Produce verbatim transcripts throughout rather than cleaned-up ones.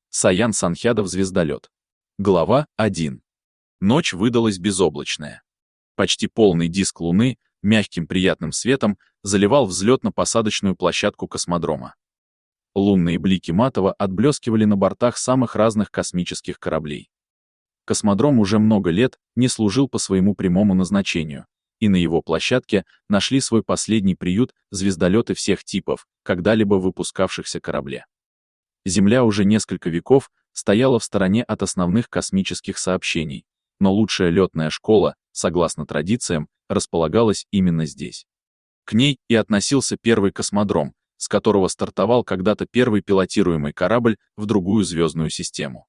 Саян Санхядов звездолет. Глава один. Ночь выдалась безоблачная. Почти полный диск Луны мягким приятным светом заливал взлетно-посадочную площадку космодрома. Лунные блики матово отблескивали на бортах самых разных космических кораблей. Космодром уже много лет не служил по своему прямому назначению, и на его площадке нашли свой последний приют звездолеты всех типов, когда-либо выпускавшихся корабле. Земля уже несколько веков стояла в стороне от основных космических сообщений, но лучшая летная школа, согласно традициям, располагалась именно здесь. К ней и относился первый космодром, с которого стартовал когда-то первый пилотируемый корабль в другую звездную систему.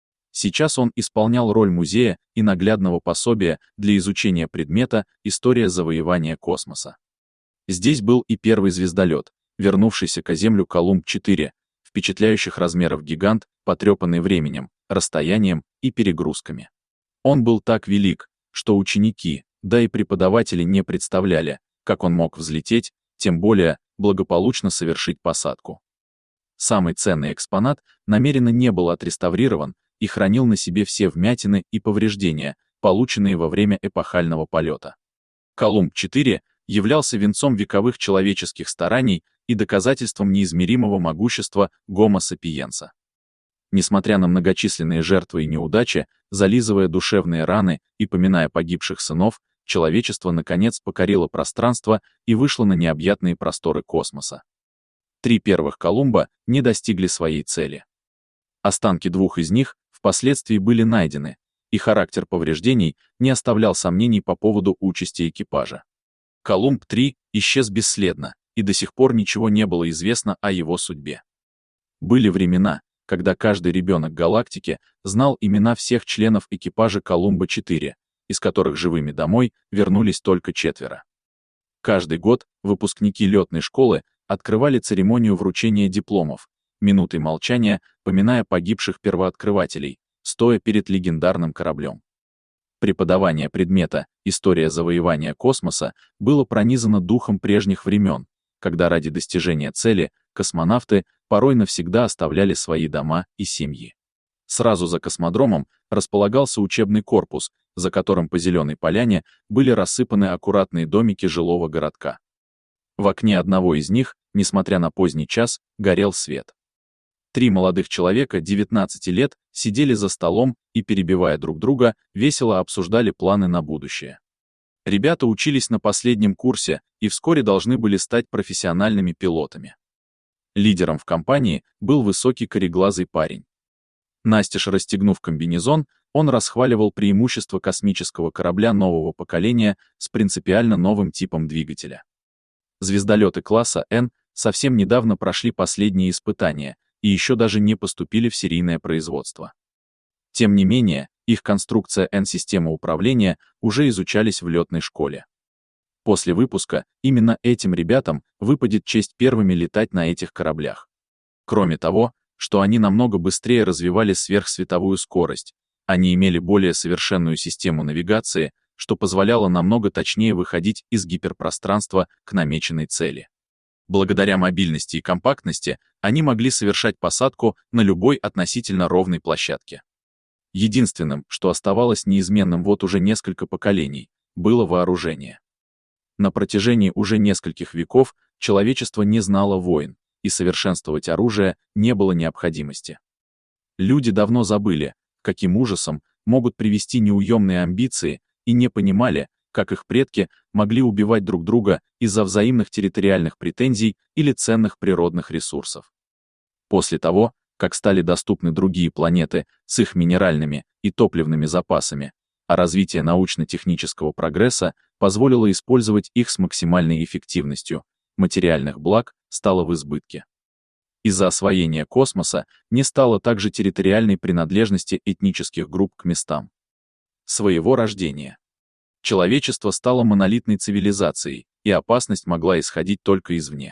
Сейчас он исполнял роль музея и наглядного пособия для изучения предмета «История завоевания космоса». Здесь был и первый звездолет, вернувшийся к Землю Колумб четыре, впечатляющих размеров гигант, потрепанный временем, расстоянием и перегрузками. Он был так велик, что ученики, да и преподаватели не представляли, как он мог взлететь, тем более благополучно совершить посадку. Самый ценный экспонат намеренно не был отреставрирован и хранил на себе все вмятины и повреждения, полученные во время эпохального полета. Колумб четыре являлся венцом вековых человеческих стараний и доказательством неизмеримого могущества Гомо сапиенса. Несмотря на многочисленные жертвы и неудачи, зализывая душевные раны и поминая погибших сынов, человечество наконец покорило пространство и вышло на необъятные просторы космоса. Три первых Колумба не достигли своей цели. Останки двух из них впоследствии были найдены, и характер повреждений не оставлял сомнений по поводу участи экипажа. Колумб три исчез бесследно, и до сих пор ничего не было известно о его судьбе. Были времена, когда каждый ребенок галактики знал имена всех членов экипажа Колумба четыре, из которых живыми домой вернулись только четверо. Каждый год выпускники летной школы открывали церемонию вручения дипломов, минутой молчания поминая погибших первооткрывателей, стоя перед легендарным кораблем. Преподавание предмета «История завоевания космоса» было пронизано духом прежних времен, когда ради достижения цели космонавты порой навсегда оставляли свои дома и семьи. Сразу за космодромом располагался учебный корпус, за которым по зеленой поляне были рассыпаны аккуратные домики жилого городка. В окне одного из них, несмотря на поздний час, горел свет. Три молодых человека девятнадцати лет сидели за столом и, перебивая друг друга, весело обсуждали планы на будущее. Ребята учились на последнем курсе и вскоре должны были стать профессиональными пилотами. Лидером в компании был высокий кореглазый парень. Настежь расстегнув комбинезон, он расхваливал преимущества космического корабля нового поколения с принципиально новым типом двигателя. Звездолеты класса Н совсем недавно прошли последние испытания и еще даже не поступили в серийное производство. Тем не менее, их конструкция Н-система управления уже изучались в летной школе. После выпуска именно этим ребятам выпадет честь первыми летать на этих кораблях. Кроме того, что они намного быстрее развивали сверхсветовую скорость, они имели более совершенную систему навигации, что позволяло намного точнее выходить из гиперпространства к намеченной цели. Благодаря мобильности и компактности они могли совершать посадку на любой относительно ровной площадке. Единственным, что оставалось неизменным вот уже несколько поколений, было вооружение. На протяжении уже нескольких веков человечество не знало войн, и совершенствовать оружие не было необходимости. Люди давно забыли, каким ужасом могут привести неуемные амбиции, и не понимали, как их предки могли убивать друг друга из-за взаимных территориальных претензий или ценных природных ресурсов. После того, как стали доступны другие планеты с их минеральными и топливными запасами, а развитие научно-технического прогресса позволило использовать их с максимальной эффективностью, материальных благ стало в избытке. Из-за освоения космоса не стало также территориальной принадлежности этнических групп к местам своего рождения. Человечество стало монолитной цивилизацией, и опасность могла исходить только извне.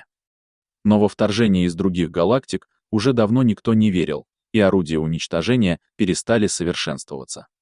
Но во вторжение из других галактик уже давно никто не верил, и орудия уничтожения перестали совершенствоваться.